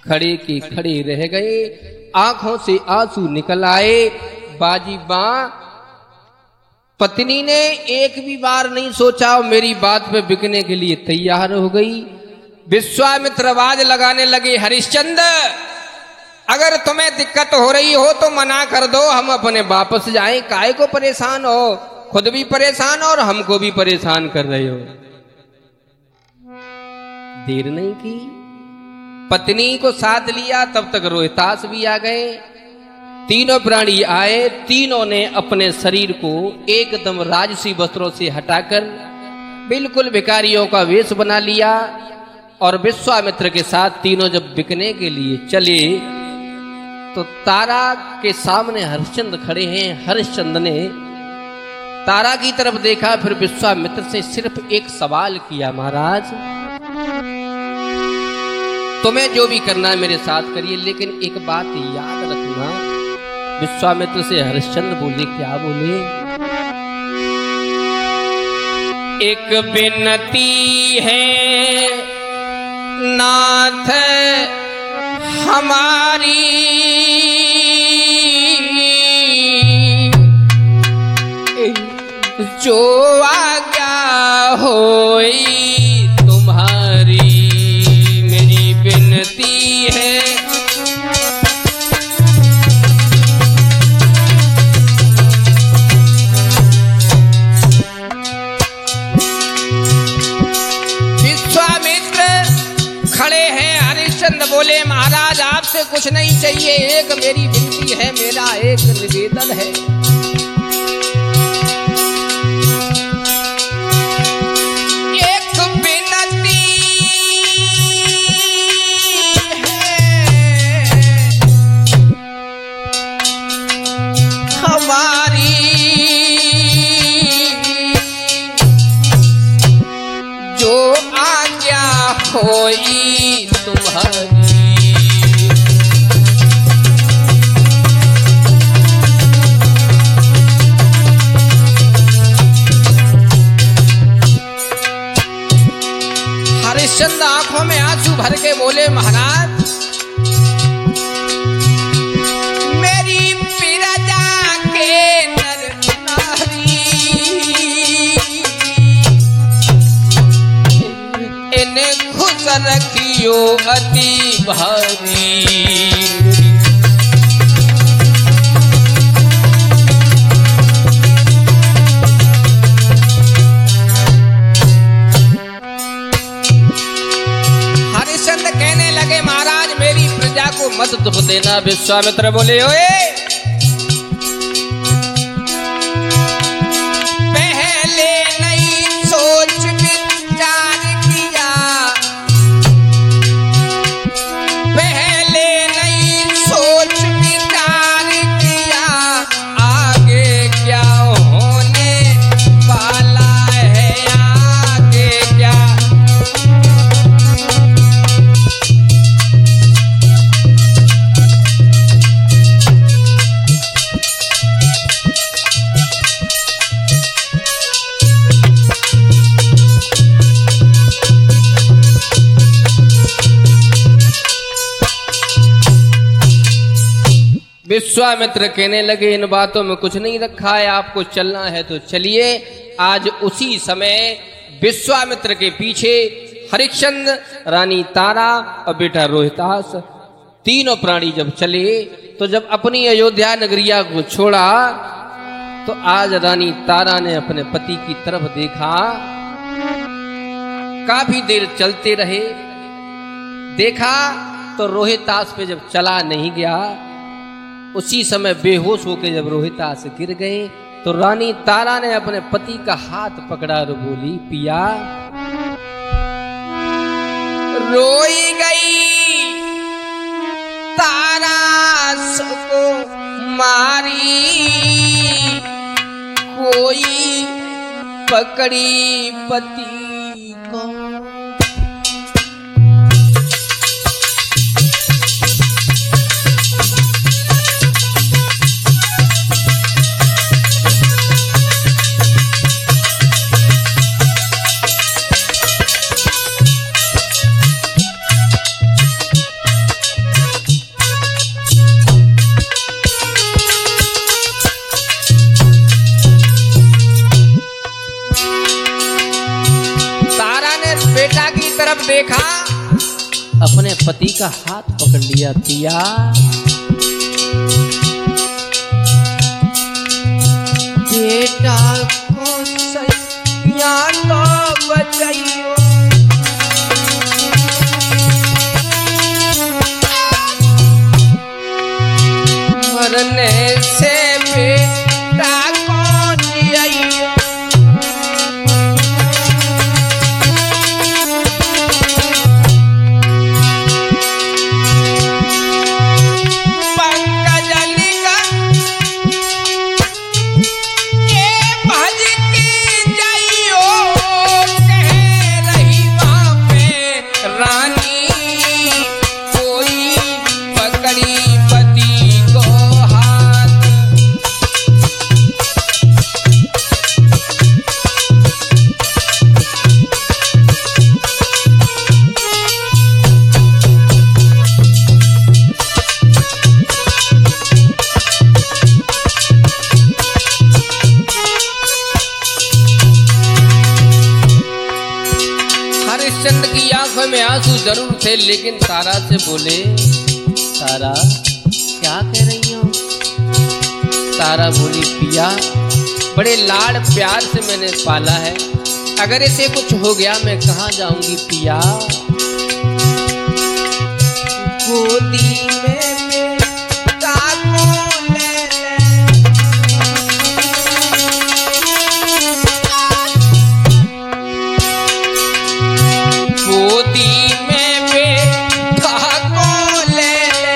खड़े के खड़े रह गए, आंखों से आंसू निकल आए। बाजी मां पत्नी ने एक भी बार नहीं सोचा, मेरी बात पे बिकने के लिए तैयार हो गई। विश्वामित्र आवाज लगाने लगे, हरिश्चंद्र अगर तुम्हें दिक्कत हो रही हो तो मना कर दो, हम अपने वापस जाएं, काहे को परेशान हो, खुद भी परेशान और हमको भी परेशान कर रहे हो। देर नहीं की, पत्नी को साथ लिया, तब तक रोहितास भी आ गए। तीनों प्राणी आए, तीनों ने अपने शरीर को एकदम राजसी वस्त्रों से हटाकर बिल्कुल भिखारियों का वेश बना लिया। और विश्वामित्र के साथ तीनों जब बिकने के लिए चले तो तारा के सामने हरिश्चंद्र खड़े हैं। हरिश्चंद्र ने तारा की तरफ देखा, फिर विश्वामित्र से सिर्फ एक सवाल किया, महाराज तुम्हें जो भी करना है मेरे साथ करिए, लेकिन एक बात याद रखना। विश्वामित्र से हरिश्चंद्र बोले, क्या बोले? एक विनती है नाथ हमारी, जो आज्ञा होई तुम्हारी, मेरी विनती है। बोले, महाराज आपसे कुछ नहीं चाहिए, एक मेरी विनती है, मेरा एक निवेदन है। एक विनती है हमारी, जो आज्ञा होई तुम्हारी। हरिश्चंद्र आंखों में आंसू भर के बोले, महाराज मेरी प्रजा के नर नारी, इन्हें खुश रखियो अति भारी। हरिश्चंद्र कहने लगे, महाराज मेरी प्रजा को मत दुख देना। विश्वामित्र बोले, ओए पहले नहीं सोच विचार किया, पहले नहीं सोच विचार किया, आगे क्या होने वाला है, आगे क्या। विश्वामित्र कहने लगे, इन बातों में कुछ नहीं रखा है, आपको चलना है तो चलिए। आज उसी समय विश्वामित्र के पीछे हरिश्चंद्र, रानी तारा और बेटा रोहितास, तीनों प्राणी जब चले तो जब अपनी अयोध्या नगरिया को छोड़ा तो आज रानी तारा ने अपने पति की तरफ देखा। काफी देर चलते रहे, देखा तो रोहितास पे जब चला नहीं गया, उसी समय बेहोश होकर जब रोहितास गिर गए तो रानी तारा ने अपने पति का हाथ पकड़ा और बोली, पिया रोई गई तारा सबको मारी, कोई पकड़ी पति को। बेटा की तरफ देखा, अपने पति का हाथ पकड़ लिया। पिया बेटा को सैया तो बचाइयो, मरने से बेटा को जियाइयो। हरिश्चंद्र की आंखों में आंसू जरूर थे, लेकिन तारा से बोले, तारा क्या कह रही हो? तारा बोली, पिया बड़े लाड़ प्यार से मैंने पाला है, अगर इसे कुछ हो गया मैं कहाँ जाऊंगी पिया। गोदी में बेटा को ले ले, गोदी में बेटा को ले ले,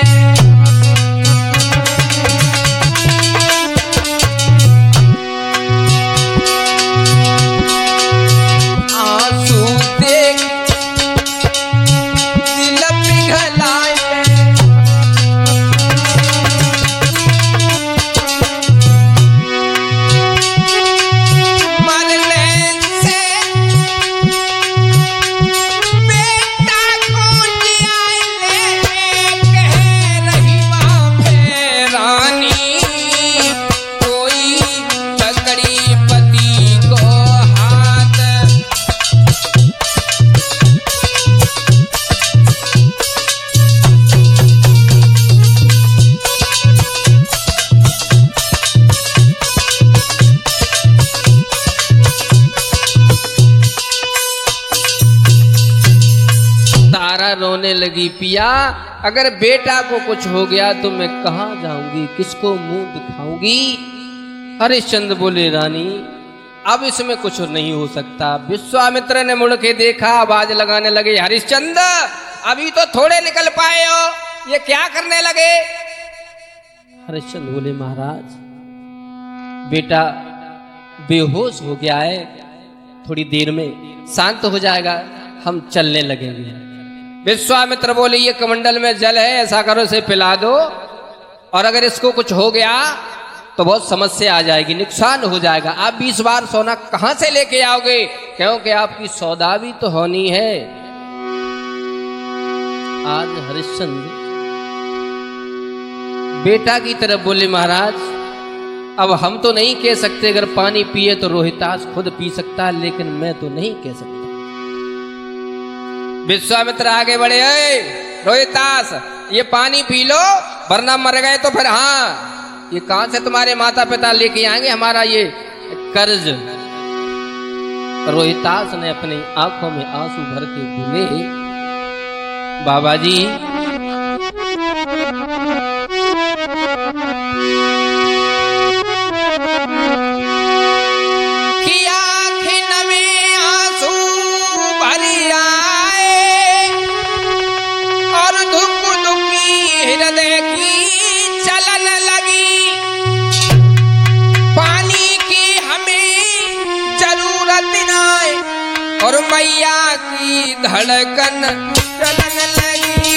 आंसू देख दिल पिघलाए, रोने लगी। पिया अगर बेटा को कुछ हो गया तो मैं कहाँ जाऊंगी, किसको मुंह दिखाऊंगी? हरिश्चंद्र बोले, रानी अब इसमें कुछ नहीं हो सकता। विश्वामित्र ने मुड़ के देखा, आवाज लगाने लगे, हरिश्चंद्र अभी तो थोड़े निकल पाए हो, ये क्या करने लगे? हरिश्चंद्र बोले, महाराज बेटा बेहोश हो गया है, थोड़ी देर में शांत हो जाएगा, हम चलने लगेंगे। विश्वामित्र बोले, ये कमंडल में जल है, ऐसा करो इसे पिला दो, और अगर इसको कुछ हो गया तो बहुत समस्या आ जाएगी, नुकसान हो जाएगा। आप 20 बार सोना कहां से लेके आओगे, क्योंकि आपकी सौदा भी तो होनी है। आज हरिश्चंद्र बेटा की तरफ बोले, महाराज अब हम तो नहीं कह सकते, अगर पानी पिए तो रोहितास खुद पी सकता है, लेकिन मैं तो नहीं कह सकता। विश्वामित्र आगे बढ़े, रोहितास ये पानी पी लो, वरना मर गए तो फिर हाँ ये कहां से तुम्हारे माता पिता लेके आएंगे हमारा ये कर्ज। रोहितास ने अपनी आंखों में आंसू भर के बोले, बाबा जी और मैया की धड़कन चलन लगी।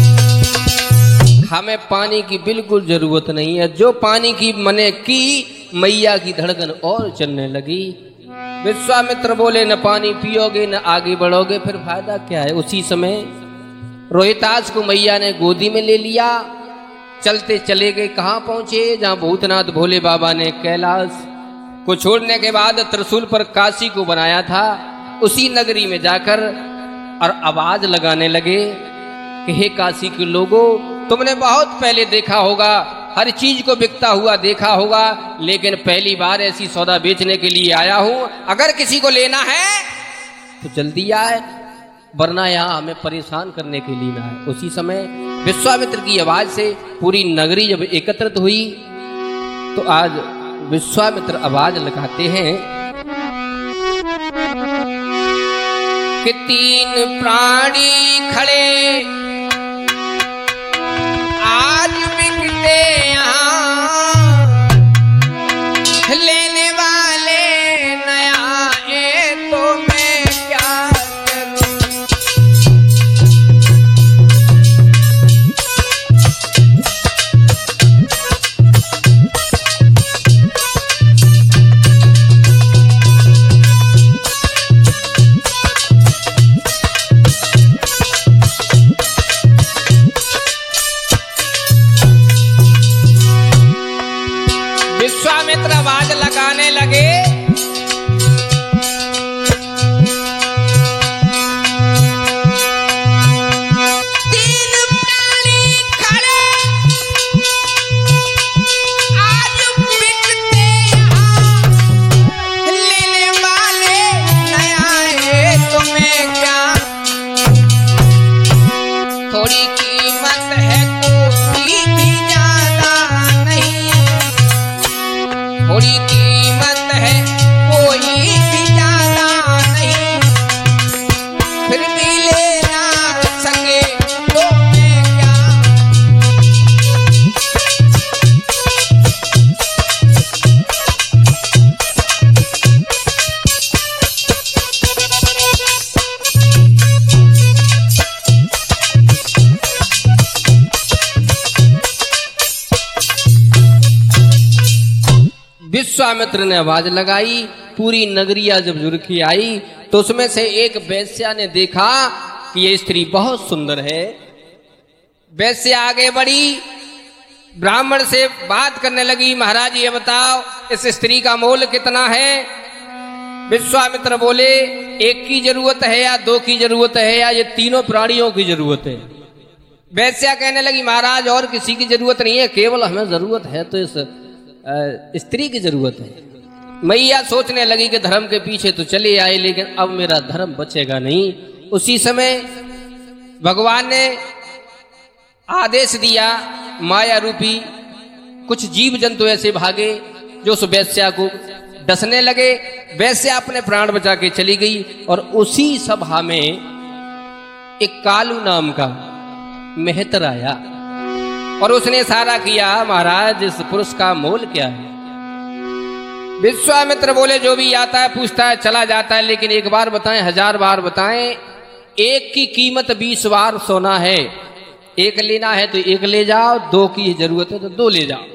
हमें पानी की बिल्कुल जरूरत नहीं है, जो पानी की मने की मैया की धड़कन और चलने लगी। विश्वामित्र बोले, न पानी पियोगे न आगे बढ़ोगे, फिर फायदा क्या है। उसी समय रोहितास को मैया ने गोदी में ले लिया। चलते चले गए। कहाँ पहुंचे? जहां भूतनाथ भोले बाबा ने कैलाश को छोड़ने के बाद त्रिशूल पर काशी को बनाया था, उसी नगरी में जाकर और आवाज लगाने लगे कि हे काशी के लोगों, तुमने बहुत पहले देखा होगा, हर चीज को बिकता हुआ देखा होगा, लेकिन पहली बार ऐसी सौदा बेचने के लिए आया हूं। अगर किसी को लेना है तो जल्दी आए, वरना यहां हमें परेशान करने के लिए ना आए। उसी समय विश्वामित्र की आवाज से पूरी नगरी जब एकत्रित हुई तो आज विश्वामित्र आवाज लगाते हैं कि तीन प्राणी खड़े आज बिकते यहाँ, लेने वाले नया आए तो मैं क्या करूं। विश्वामित्र आवाज लगाने लगे, तीन प्राणी खड़े आज बिकते यहाँ, लेने वाले नया है तुम्हें क्या। थोड़ी कीमत है कोई भी ज्यादा नहीं, थोड़ी कीमत है कोई भी ज्यादा नहीं, फिर भी ले ना सके तो मैं क्या। विश्वामित्र ने आवाज लगाई, पूरी नगरिया जब जुड़ के आई तो उसमें से एक वैश्या ने देखा कि ये स्त्री बहुत सुंदर है। वैश्या आगे बढ़ी, ब्राह्मण से बात करने लगी, महाराज ये बताओ इस स्त्री का मोल कितना है। विश्वामित्र बोले, एक की जरूरत है या दो की जरूरत है या ये तीनों प्राणियों की जरूरत है। वैश्या कहने लगी, महाराज और किसी की जरूरत नहीं है, केवल हमें जरूरत है तो इस स्त्री की जरूरत है। मैया सोचने लगी कि धर्म के पीछे तो चले आए, लेकिन अब मेरा धर्म बचेगा नहीं। उसी समय भगवान ने आदेश दिया, माया रूपी कुछ जीव जंतु ऐसे भागे जो उस वैश्या को डसने लगे। वैश्या अपने प्राण बचा के चली गई और उसी सभा में एक कालू नाम का मेहतर आया और उसने इशारा किया, महाराज इस पुरुष का मोल क्या है। विश्वामित्र बोले, जो भी आता है पूछता है चला जाता है, लेकिन एक बार बताएं, 1000 बार बताएं, एक की कीमत 20 बार सोना है। एक लेना है तो एक ले जाओ, दो की जरूरत है तो दो ले जाओ।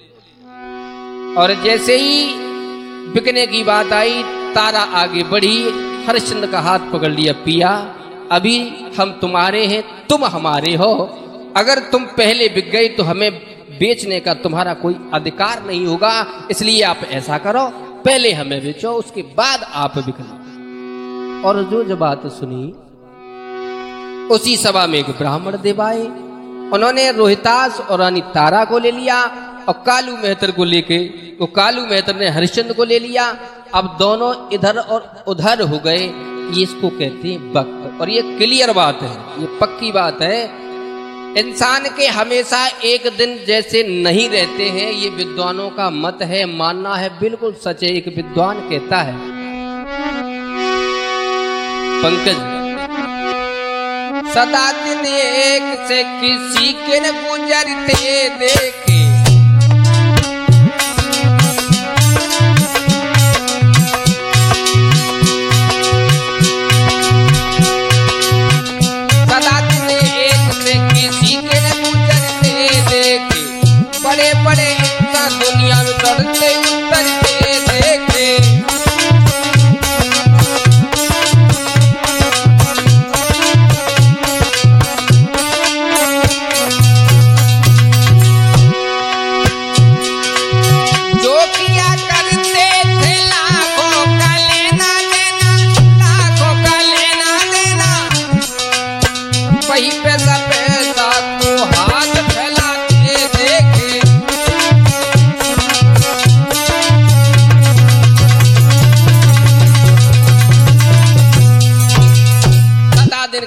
और जैसे ही बिकने की बात आई, तारा आगे बढ़ी, हरिश्चंद्र का हाथ पकड़ लिया, पिया अभी हम तुम्हारे हैं, तुम हमारे हो। अगर तुम पहले बिक गए तो हमें बेचने का तुम्हारा कोई अधिकार नहीं होगा, इसलिए आप ऐसा करो, पहले हमें बेचो, उसके बाद आप बिकना। और जो बात सुनी, उसी सभा में एक ब्राह्मण देव आए। उन्होंने रोहितास और रानी तारा को ले लिया और कालू मेहतर को लेके, वो कालू मेहतर ने हरिश्चंद्र को ले लिया। अब दोनों इधर और उधर हो गए। ये इसको कहते हैं वक्त। और ये क्लियर बात है, ये पक्की बात है। इंसान के हमेशा एक दिन जैसे नहीं रहते हैं, ये विद्वानों का मत है, मानना है, बिल्कुल सच है। एक विद्वान कहता है, पंकज सदा दिन एक से किसी के न गुजरते देखे, सदा दिन एक से किसी के न गुजरते देखे, बड़े बड़े इंसान दुनिया में चढ़ते उतर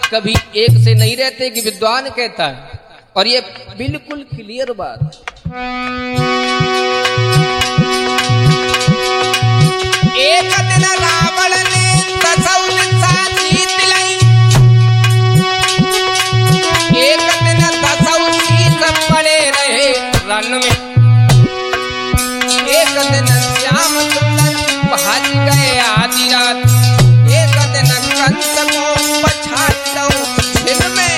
कभी एक से नहीं रहते कि विद्वान कहता है, और ये बिल्कुल क्लियर बात। एक दिन रावण ने 10 दिशा जीत लई, एक दिन 10 शीश पड़े रहे रन में, एक दिन श्याम सुंदर भाज गए आधी रात, एक दिन कंस को पछाड़ लो छिन में।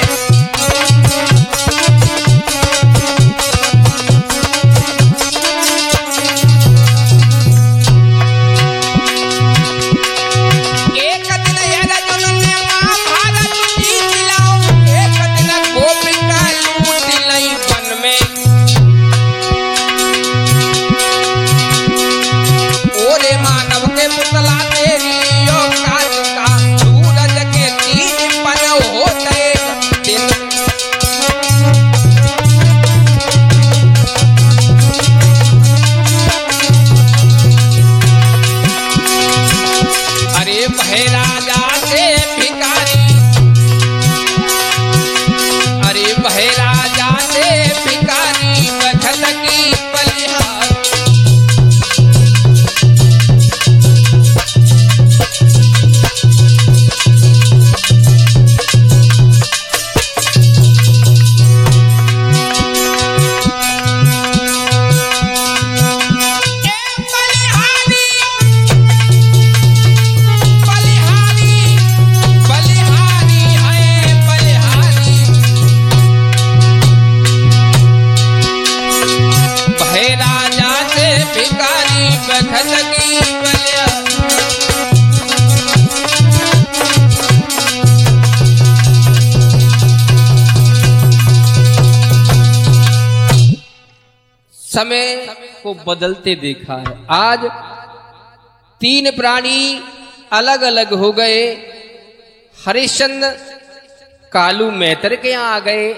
समय को बदलते देखा है। आज 3 प्राणी अलग अलग हो गए। हरिश्चंद्र कालू मैत्र के यहां आ गए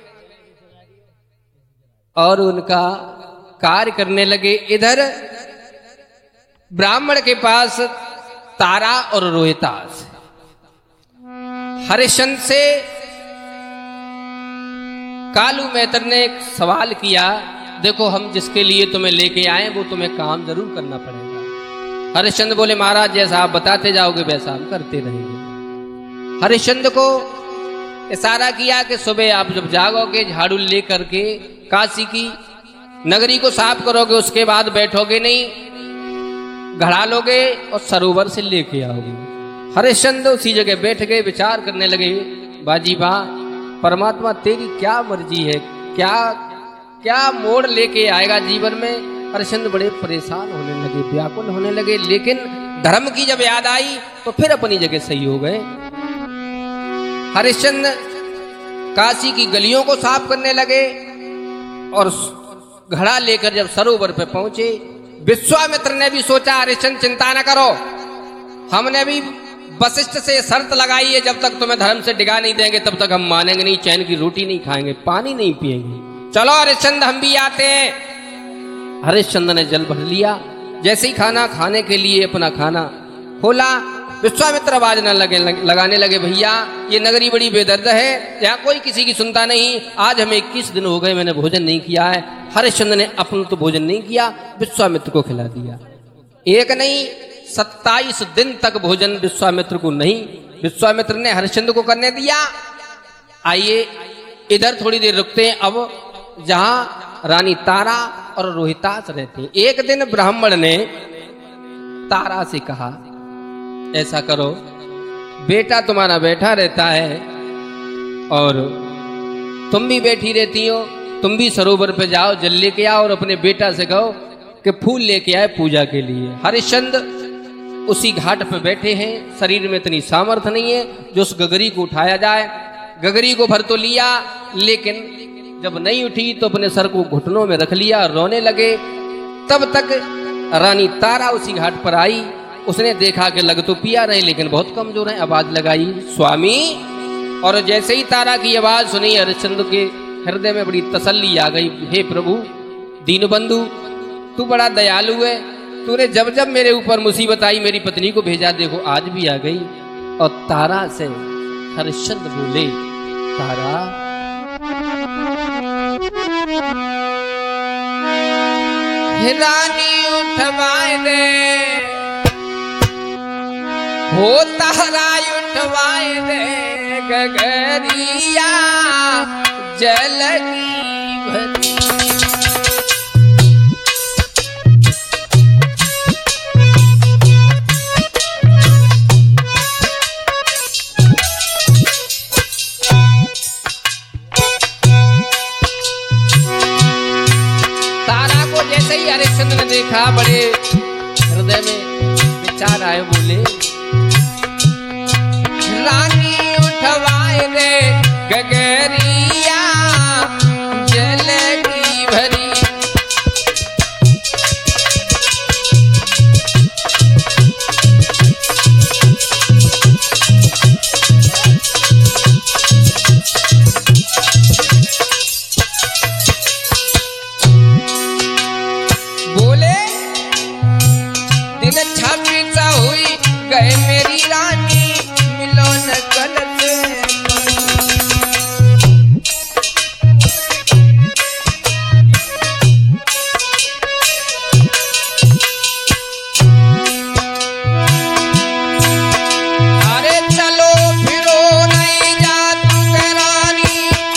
और उनका कार्य करने लगे। इधर ब्राह्मण के पास तारा और रोहितास। हरिश्चंद्र से कालू मैत्र ने एक सवाल किया, देखो हम जिसके लिए तुम्हें लेके आए वो तुम्हें काम जरूर करना पड़ेगा। हरिश्चंद्र बोले महाराज जैसा आप बताते जाओगे वैसा हम करते रहेंगे। हरिश्चंद्र को इशारा किया कि सुबह आप जब जागोगे झाड़ू लेकर के काशी की नगरी को साफ करोगे, उसके बाद बैठोगे नहीं, घड़ा लोगे और सरोवर से लेके आओगे। हरिश्चंद्र उसी जगह बैठ गए, विचार करने लगे, बाजी बा परमात्मा तेरी क्या मर्जी है, क्या क्या मोड़ लेके आएगा जीवन में। हरिश्चंद्र बड़े परेशान होने लगे, व्याकुल होने लगे, लेकिन धर्म की जब याद आई तो फिर अपनी जगह सही हो गए। हरिश्चंद्र काशी की गलियों को साफ करने लगे और घड़ा लेकर जब सरोवर पे पहुंचे, विश्वामित्र ने भी सोचा हरिश्चंद्र चिंता न करो, हमने भी वशिष्ठ से शर्त लगाई है, जब तक तुम्हें धर्म से डिगा नहीं देंगे तब तक हम मानेंगे नहीं, चैन की रोटी नहीं खाएंगे, पानी नहीं पिएंगे, चलो हरिश्चंद्र हम भी आते हैं। हरिश्चंद्र ने जल भर लिया, जैसे ही खाना खाने के लिए अपना खाना खोला, विश्वामित्र आवाज न लगाने लगे, भैया ये नगरी बड़ी बेदर्द है, यहाँ कोई किसी की सुनता नहीं, आज हमें 21 दिन हो गए मैंने भोजन नहीं किया है। हरिश्चंद्र ने अपन तो भोजन नहीं किया, विश्वामित्र को खिला दिया। एक नहीं 27 दिन तक भोजन विश्वामित्र को नहीं, विश्वामित्र ने हरिश्चंद्र को करने दिया। आइए इधर थोड़ी देर रुकते हैं, अब जहां रानी तारा और रोहितास रहते हैं। एक दिन ब्राह्मण ने तारा से कहा, ऐसा करो बेटा तुम्हारा बैठा रहता है और तुम भी बैठी रहती हो, तुम भी सरोवर पे जाओ, जल लेके आओ और अपने बेटा से कहो कि फूल लेके आए पूजा के लिए। हरिश्चंद्र उसी घाट पे बैठे हैं, शरीर में इतनी सामर्थ्य नहीं है जो उस गगरी को उठाया जाए। गगरी को भर तो लिया, लेकिन जब नहीं उठी तो अपने सर को घुटनों में रख लिया, रोने लगे। तब तक रानी तारा उसी घाट पर आई, उसने देखा कि लग तो पिया रहे लेकिन बहुत कमजोर है, आवाज लगाई स्वामी। और जैसे ही तारा की आवाज सुनी, हरिश्चंद्र के हृदय में बड़ी तसल्ली आ गई, हे प्रभु दीनबंधु तू बड़ा दयालु है, तूने जब जब मेरे ऊपर मुसीबत आई मेरी पत्नी को भेजा, देखो आज भी आ गई। और तारा से हरिश्चंद्र बोले, तारा रानी उठवाए दे, हो तारा उठवाए दे, गगरिया जल की भरी। हरिश्चंद्र ने देखा, बड़े हृदय में विचार आए, बोले, रानी उठवाए दे, गगरिया जल की भरी। गए मेरी रानी मिलोन गलत। अरे चलो फिरो नहीं जा तू रानी,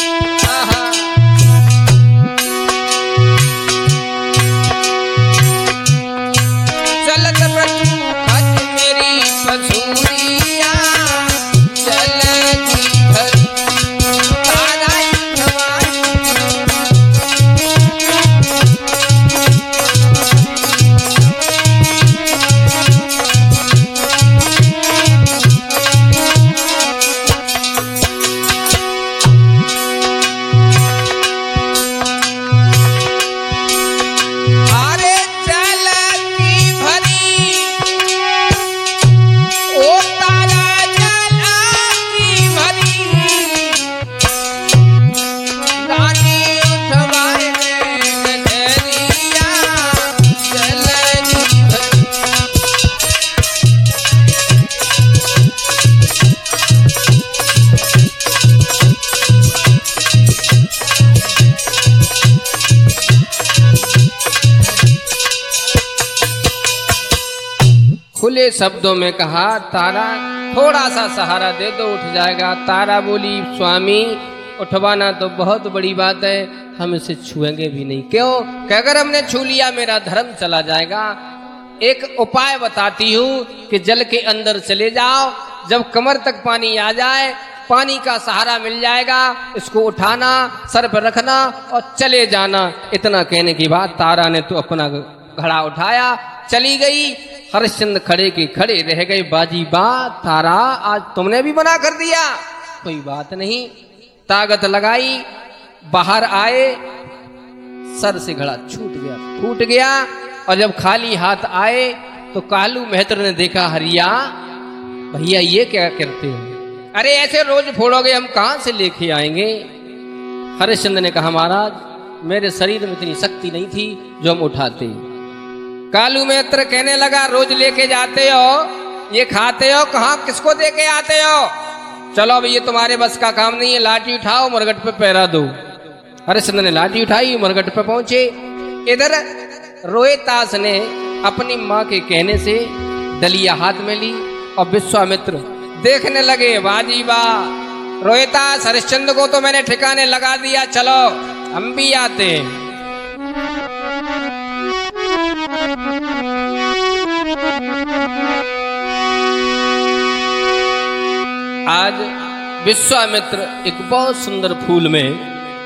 चलत पसूरिया जल की भरी। तारा अरे जल की भरी, ओ तारा जल की भरी। रानी उठवाए दे, गगरिया जल की भरी। खुले शब्दों में कहा, तारा थोड़ा सा सहारा दे दो, उठ जाएगा। तारा बोली, स्वामी उठवाना तो बहुत बड़ी बात है, हम इसे छुएंगे भी नहीं। क्यों? कि अगर हमने छू लिया मेरा धर्म चला जाएगा। एक उपाय बताती हूँ कि जल के अंदर चले जाओ, जब कमर तक पानी आ जाए, पानी का सहारा मिल जाएगा, इसको उठाना, सर पर रखना और चले जाना। इतना कहने के बाद तारा ने तो अपना घड़ा उठाया, चली गई। हरिश्चंद्र खड़े के खड़े रह गए। बाजी बात, तारा आज तुमने भी मना कर दिया, कोई बात नहीं। ताकत लगाई, बाहर आए, सर से घड़ा छूट गया, फूट गया। और जब खाली हाथ आए तो कालू मेहतर ने देखा, हरिया भैया ये क्या करते हो? अरे ऐसे रोज फोड़ोगे, हम कहां से लेके आएंगे? हरिश्चंद्र ने कहा, महाराज मेरे शरीर में इतनी शक्ति नहीं थी जो हम उठाते। कालू मित्र कहने लगा, रोज लेके जाते हो, ये खाते हो, कहाँ किसको दे के आते हो? चलो अब ये तुम्हारे बस का काम नहीं है, लाठी उठाओ, मरघट पे पहरा दो। हरिश्चंद्र ने लाठी उठाई, मरघट पे पहुंचे। इधर रोहितास ने अपनी माँ के कहने से दलिया हाथ में ली और विश्वामित्र देखने लगे। बाजी वाह, रोहितास हरिश्चंद्र को तो मैंने ठिकाने लगा दिया, चलो हम भी आते हैं। आज विश्वामित्र एक बहुत सुंदर फूल में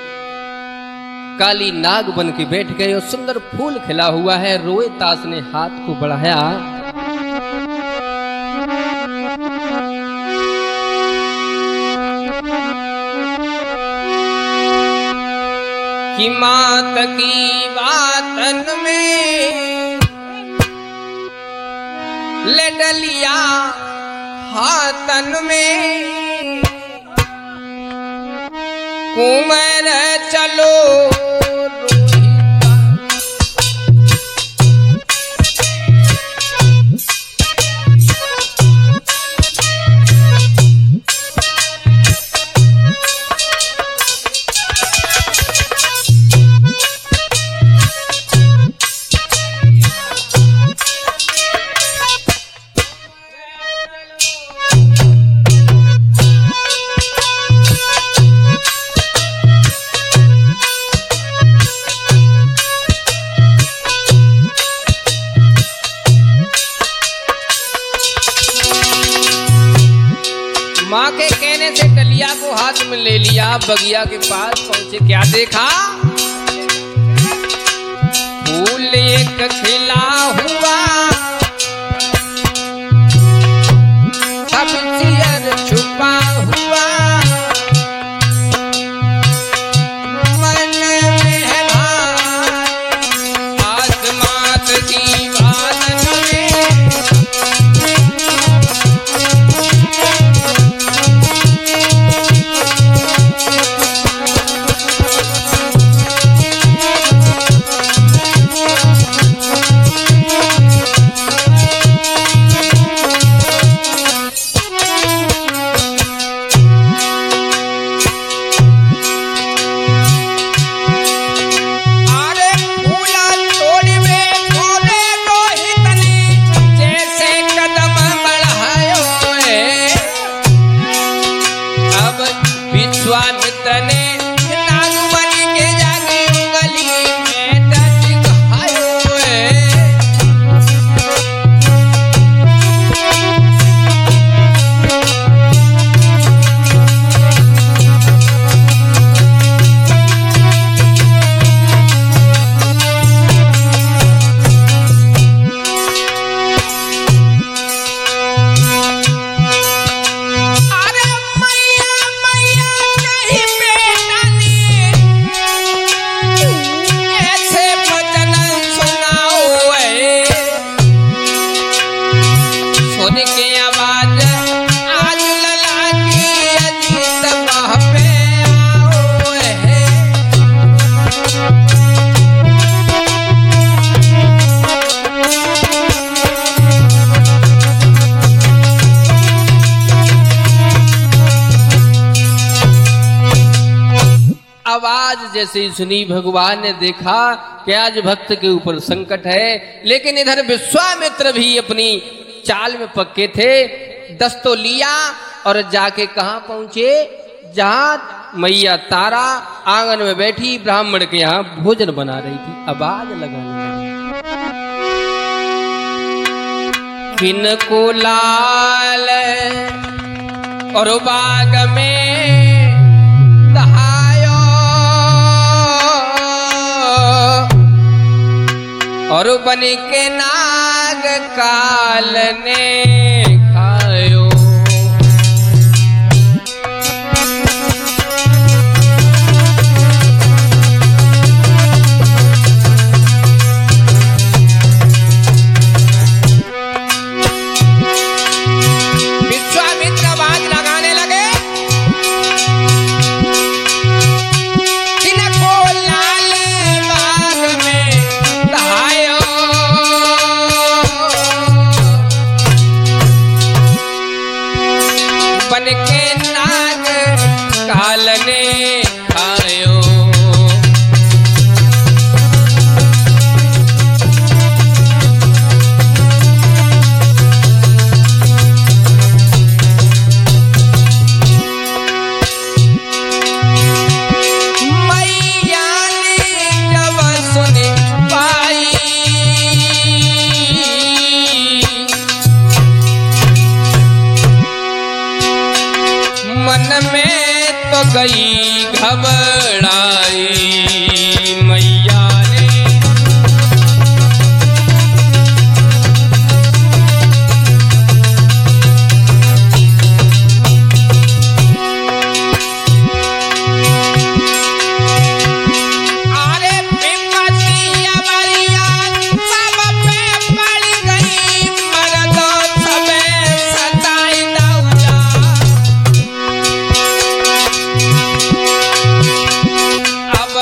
काली नाग बन के बैठ गए और सुंदर फूल खिला हुआ है। रोहितास ने हाथ को बढ़ाया, कि मात की बातन में ले डलिया हाथन में कुमर चलो हाथ में ले लिया, बगिया के पास पहुंचे, क्या देखा? फूल एक खिला हुआ, सियर छुपा हुआ, मन में है भाई आसमात की बादल में। विश्वामित्र ने नागमणि के जाके उंगली में दर्द खायो है। आवाज जैसे ही सुनी, भगवान ने देखा कि आज भक्त के ऊपर संकट है, लेकिन इधर विश्वामित्र भी अपनी चाल में पक्के थे। दस्तों लिया और जाके कहां पहुंचे? जहां मैया तारा आंगन में बैठी ब्राह्मण के यहां भोजन बना रही थी। आवाज लगाने लगी, किनको लाल और बाग में और बन के नाग काल ने खायो। विश्वामित्र आवाज लगाने लगे, किनको लाल बाग में दहायो। बन के नाग काल ने खायो। मैया ने जब सुन पाई, मन में तो गई घबराई। मैया ने अरे विपत्ति अबरिया सब पे पड़ गई, मर्दो सबे सताई दौला। अब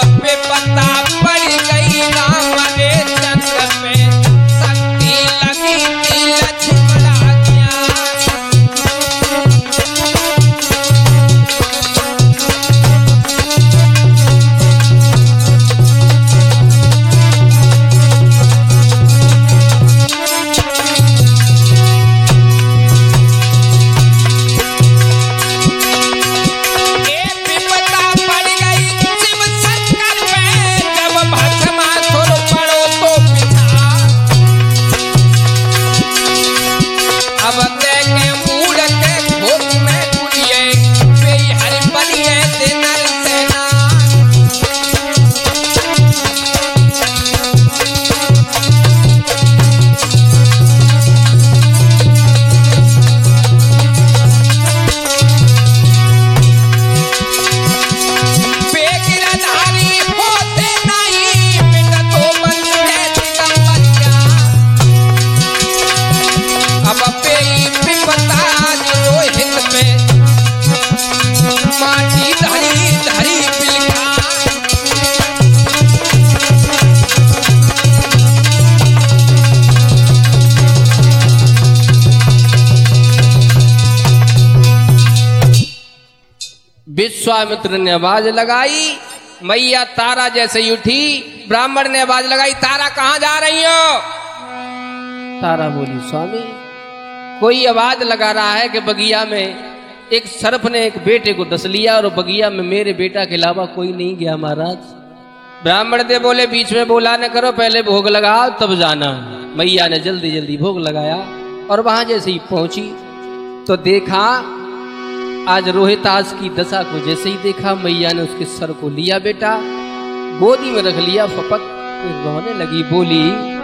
विश्वामित्र ने आवाज लगाई, मैया तारा जैसे ही उठी। ब्राह्मण ने आवाज लगाई, तारा कहां जा रही हो? तारा बोली, स्वामी कोई आवाज लगा रहा है कि बगिया में एक सर्प ने एक बेटे को डस लिया और बगिया में मेरे बेटा के अलावा कोई नहीं गया महाराज। ब्राह्मण दे बोले, बीच में बोला न करो, पहले भोग लगाओ तब जाना। मैया ने जल्दी जल्दी भोग लगाया और वहां जैसे ही पहुंची तो देखा, आज रोहितास की दशा को जैसे ही देखा, मैया ने उसके सर को लिया, बेटा गोदी में रख लिया, फपक रोने लगी, बोली,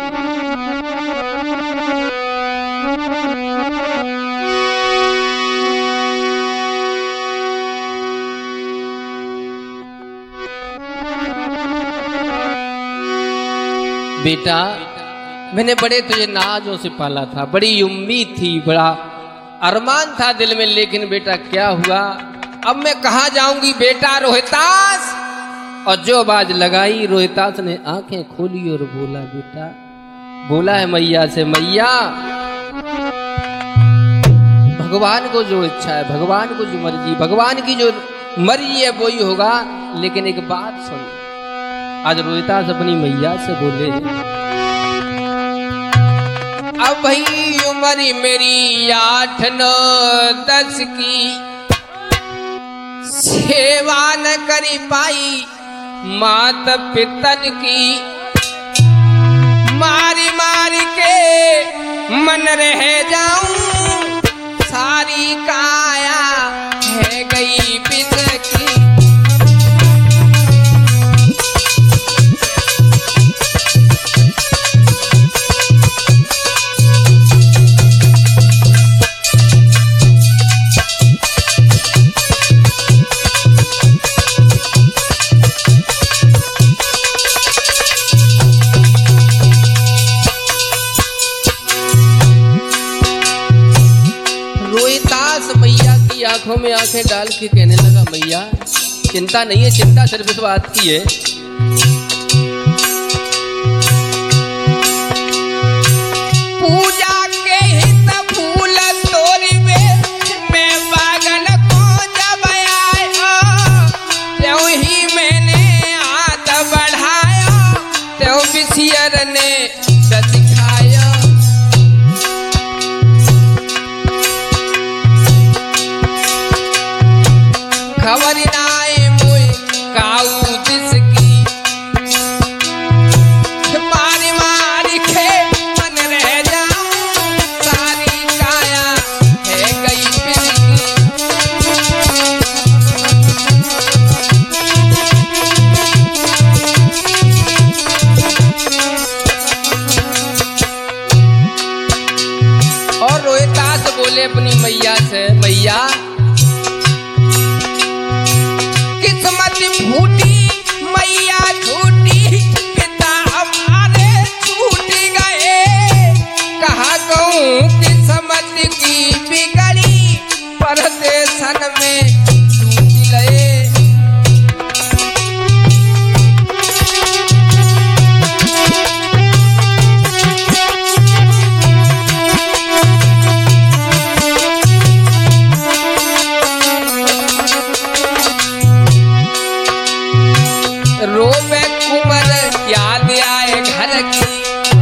बेटा मैंने बड़े तुझे नाजों से पाला था, बड़ी उम्मीद थी, बड़ा अरमान था दिल में, लेकिन बेटा क्या हुआ, अब मैं कहां जाऊंगी बेटा रोहितास। और जो आवाज लगाई, रोहितास ने आंखें खोली और बोला, बेटा बोला है मैया से, मैया भगवान को जो इच्छा है, भगवान को जो मर्जी, भगवान की जो मर्जी है वो ही होगा, लेकिन एक बात सुन। आज रोहितास अपनी मैया से बोले, अब भाई उम्र मेरी 8-9-10 की, सेवा न करी पाई मात पितन की, मारी मारी के मन रह जाऊं, सारी काया है गई पिस की। आंखों में आंखें डाल के कहने लगा, मैया चिंता नहीं है, चिंता सिर्फ इस बात की है, पूजा के हित फूल तोड़वे मैं बागन को जब आया, त्यों ही मैंने हाथ बढ़ाया, त्यों विषियर ने दिखाया। खबर नाए मोए काऊ जिसकी, मारी मारी खे मन रह जाऊं, सारी काया है गई पिसकी। और रोहितास बोले अपनी मैया से, मैया फूटी मैया झूठी, पिता हमारे छूट गए, कहा कहूँ किस्मत की बिगड़ी, परदेशन में छूट गए। रोवे कुंवर याद आए घर की,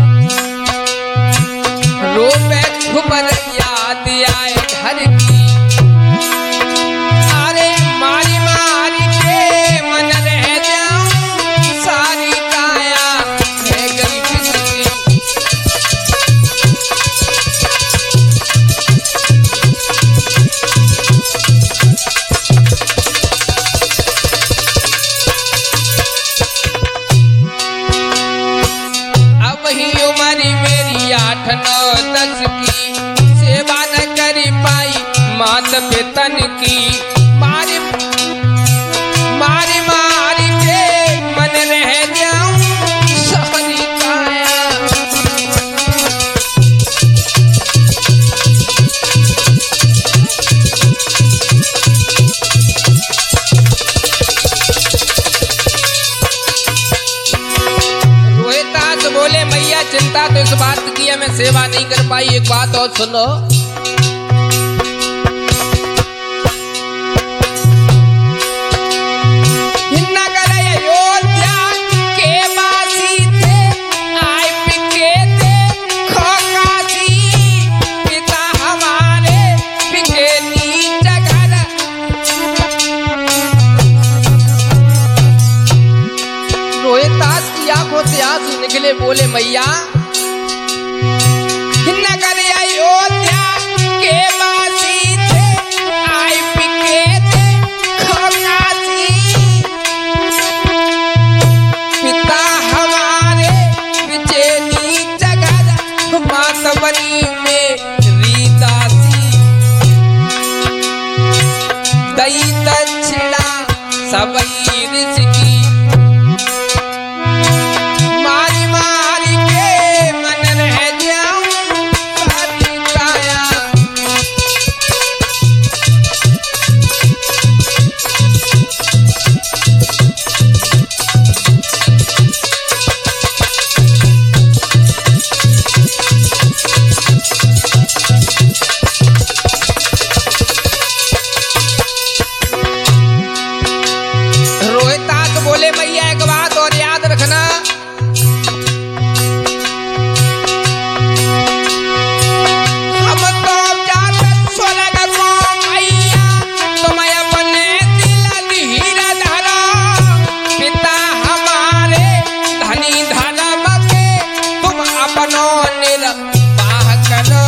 रोवे कुंवर याद आए घर की, अरे मारी मारी के मन रह जाऊं, सारी काया है गई पिसकी। मेरी 8-9-10 की, सेवा न करी पाई मात पितन की, मारी मारी मारी के मन रह जाऊं, सारी काया। रोहितास बोले, मैया चिंता तो इस बात की है, मैं सेवा नहीं कर पाई, एक बात और सुनो, से बोले मैया नगर अयोध्या के वासी थे आई पिके थे खकासी पिता हमारे बेचैनी जगह मातवनी में रीदासी दई दक्षिणा सबई ऋषि मारी मारी के मन रह जाऊं सारी काया रोहितास बोले मैया एक बात और याद रखना हम तो जात स्वर्ग को मैया तुम्हें अपने दिल हीरा धरा पिता हमारे धनी धर्म के तुम अपनों निर्वाह करो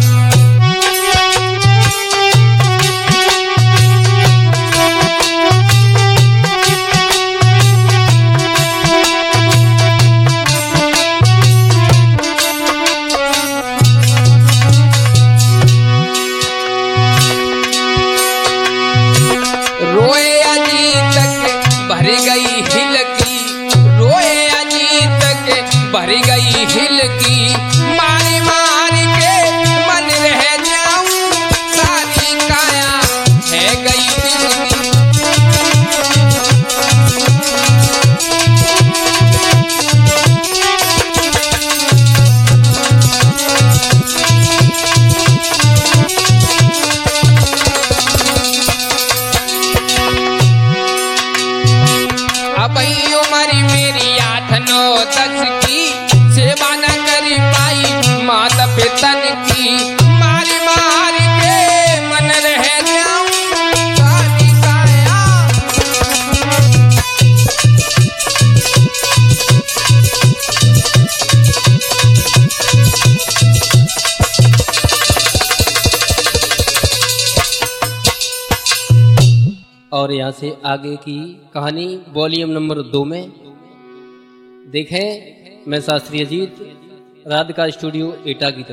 रोए अजीत के भर गई हिल की रोए अजीत के भर गई हिल की मारी मारी के मन रह जाऊं सारी काया है गई दिल की अब उम्र मेरी 8-9-10 की सेवा न कर पाई माता पिता की मारी मारी के मन रह जाऊं सारी काया और यहाँ से आगे की कहानी वॉल्यूम नंबर 2 में देखें। मैं शास्त्री अजीत, राधिका स्टूडियो एटा की तरफ।